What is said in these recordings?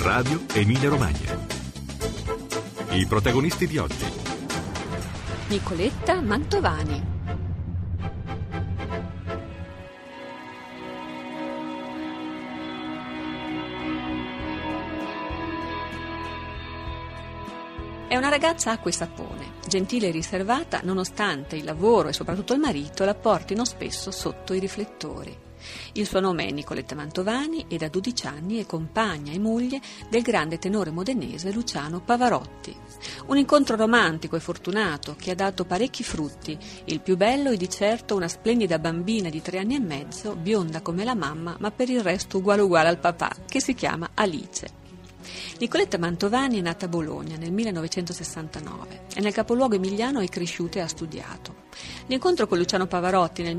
Radio Emilia Romagna. I protagonisti di oggi: Nicoletta Mantovani. È una ragazza acqua e sapone, gentile e riservata nonostante il lavoro e soprattutto il marito la portino spesso sotto i riflettori. Il suo nome è Nicoletta Mantovani e da 12 anni è compagna e moglie del grande tenore modenese Luciano Pavarotti. Un incontro romantico e fortunato che ha dato parecchi frutti. Il più bello è di certo una splendida bambina di 3 anni e mezzo, bionda come la mamma ma per il resto uguale al papà, che si chiama Alice. Nicoletta Mantovani è nata a Bologna nel 1969 e nel capoluogo emiliano è cresciuta e ha studiato. L'incontro con Luciano Pavarotti nel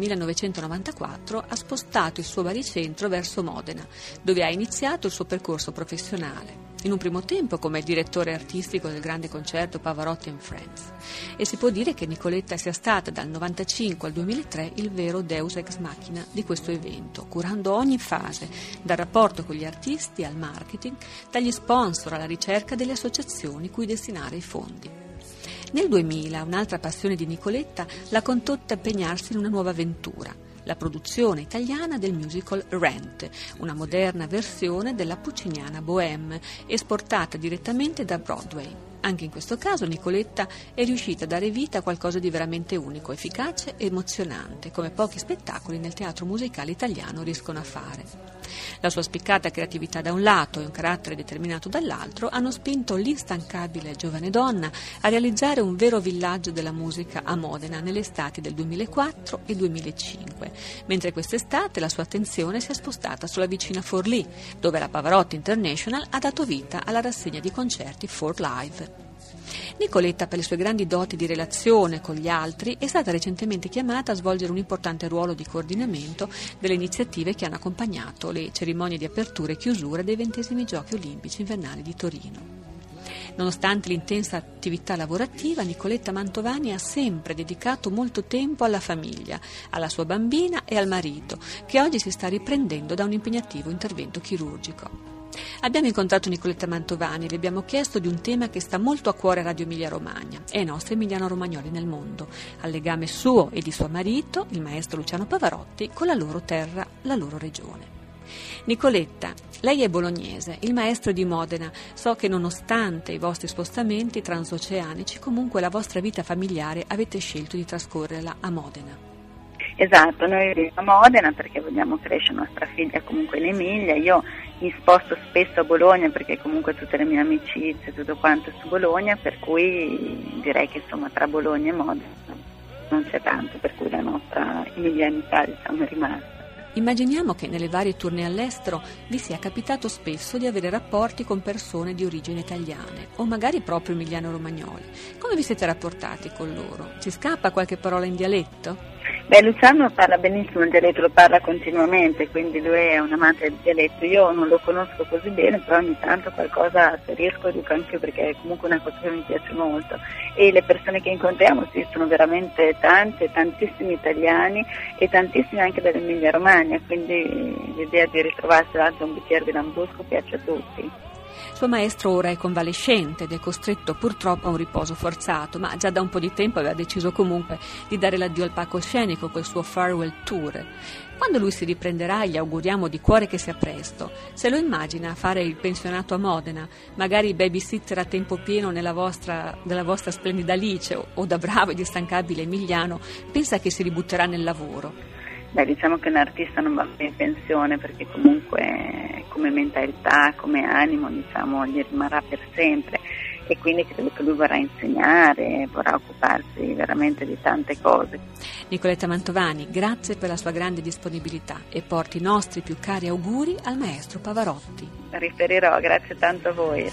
1994 ha spostato il suo baricentro verso Modena, dove ha iniziato il suo percorso professionale. In un primo tempo come direttore artistico del grande concerto Pavarotti and Friends. E si può dire che Nicoletta sia stata dal 1995 al 2003 il vero deus ex machina di questo evento, curando ogni fase, dal rapporto con gli artisti al marketing, dagli sponsor alla ricerca delle associazioni cui destinare i fondi. Nel 2000 un'altra passione di Nicoletta l'ha condotta a impegnarsi in una nuova avventura, la produzione italiana del musical Rent, una moderna versione della pucciniana Bohème, esportata direttamente da Broadway. Anche in questo caso Nicoletta è riuscita a dare vita a qualcosa di veramente unico, efficace e emozionante, come pochi spettacoli nel teatro musicale italiano riescono a fare. La sua spiccata creatività da un lato e un carattere determinato dall'altro hanno spinto l'instancabile giovane donna a realizzare un vero villaggio della musica a Modena nelle estati del 2004 e 2005, mentre quest'estate la sua attenzione si è spostata sulla vicina Forlì, dove la Pavarotti International ha dato vita alla rassegna di concerti For Live. Nicoletta, per le sue grandi doti di relazione con gli altri, è stata recentemente chiamata a svolgere un importante ruolo di coordinamento delle iniziative che hanno accompagnato le cerimonie di apertura e chiusura dei 20esimi Giochi Olimpici Invernali di Torino. Nonostante l'intensa attività lavorativa, Nicoletta Mantovani ha sempre dedicato molto tempo alla famiglia, alla sua bambina e al marito, che oggi si sta riprendendo da un impegnativo intervento chirurgico. Abbiamo incontrato Nicoletta Mantovani e le abbiamo chiesto di un tema che sta molto a cuore a Radio Emilia Romagna e ai nostri emiliano-romagnoli nel mondo, al legame suo e di suo marito, il maestro Luciano Pavarotti, con la loro terra, la loro regione. Nicoletta, lei è bolognese, il maestro è di Modena. So che nonostante i vostri spostamenti transoceanici, comunque la vostra vita familiare avete scelto di trascorrerla a Modena. Esatto, noi viviamo a Modena perché vogliamo crescere nostra figlia comunque in Emilia. Io mi sposto spesso a Bologna perché comunque tutte le mie amicizie, tutto quanto è su Bologna, per cui direi che insomma tra Bologna e Modena non c'è tanto, per cui la nostra emilianità diciamo è rimasta. Immaginiamo che nelle varie tournée all'estero vi sia capitato spesso di avere rapporti con persone di origine italiane o magari proprio emiliano-romagnoli. Come vi siete rapportati con loro? Ci scappa qualche parola in dialetto? Beh, Luciano parla benissimo il dialetto, lo parla continuamente, quindi lui è un amante del dialetto. Io non lo conosco così bene, però ogni tanto qualcosa se riesco dico anche io, perché è comunque una cosa che mi piace molto. E le persone che incontriamo sì, sono veramente tante, tantissimi italiani e tantissimi anche dall'Emilia Romagna, quindi l'idea di ritrovarsi davanti a un bicchiere di lambrusco piace a tutti. Suo maestro ora è convalescente ed è costretto purtroppo a un riposo forzato, ma già da un po' di tempo aveva deciso comunque di dare l'addio al palcoscenico col suo farewell tour. Quando lui si riprenderà gli auguriamo di cuore che sia presto. Se lo immagina a fare il pensionato a Modena, magari babysitter a tempo pieno della vostra splendida Alice o da bravo ed instancabile Emiliano, pensa che si ributterà nel lavoro. Beh, diciamo che un artista non va in pensione perché comunque come mentalità, come animo, diciamo, gli rimarrà per sempre e quindi credo che lui vorrà insegnare, vorrà occuparsi veramente di tante cose. Nicoletta Mantovani, grazie per la sua grande disponibilità e porti i nostri più cari auguri al maestro Pavarotti. Riferirò, grazie tanto a voi.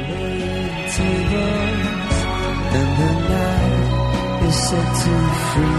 Set to free.